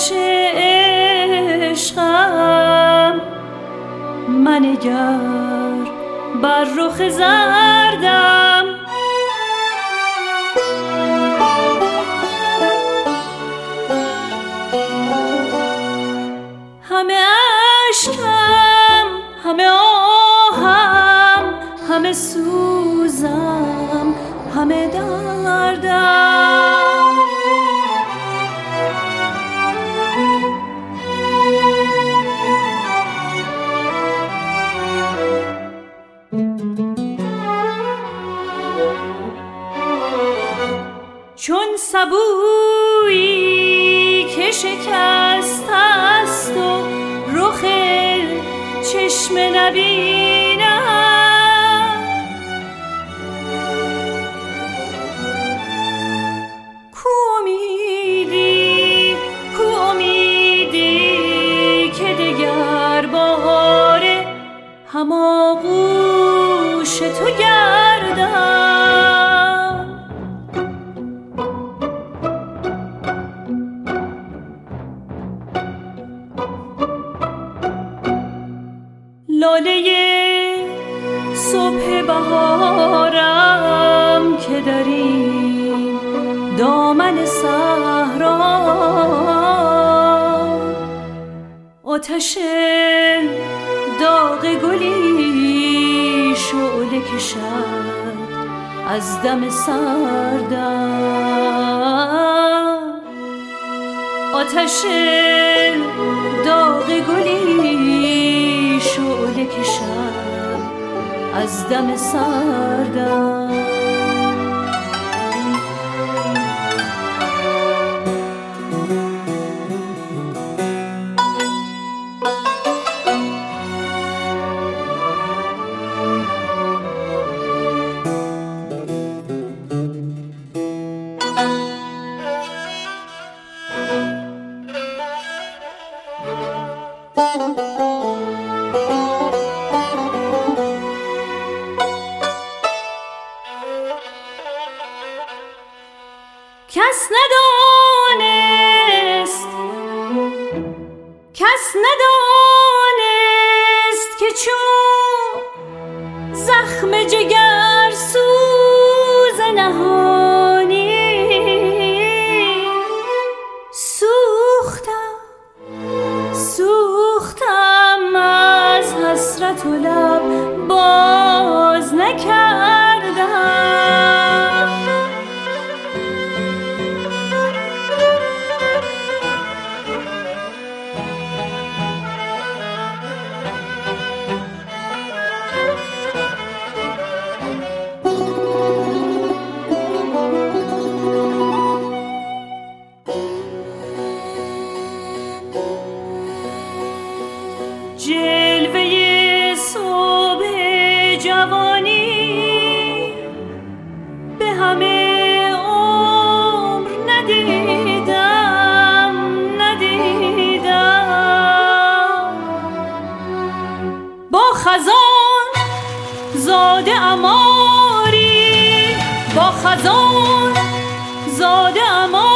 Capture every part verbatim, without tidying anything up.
آتش عشقم، منگر بر رخ زردم. همه اشکم، همه آهم، همه سوزم، همه دردم. چون سبویی که شکسته است و رخ چشم نبینم، کو امیدی، کو امیدی که دگر باره هماغوش تو گردم. لاله صبح بهارم که در این دامن صحرا آتش داغ گلی شعله کشد از دم سردم. آتش داغ گلی شعله کشد از دم سردم. کس ندانست، کس ندانست که چون زخم جگر سوز نهانی سوختم، سوختم از حسرت و لب باز نکردم. جلوه صبح جوانی به همه عمر ندیدم، ندیدم. با خزان زاده اماری، با خزان زاده اماری،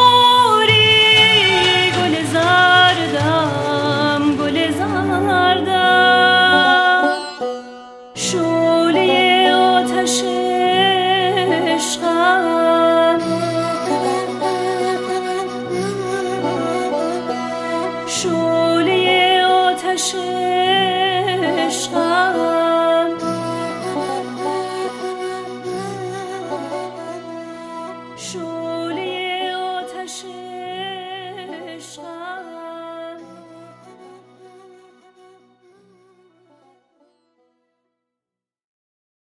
گل زردم، گل زردم. شعله آتش عشقم، شعله آتش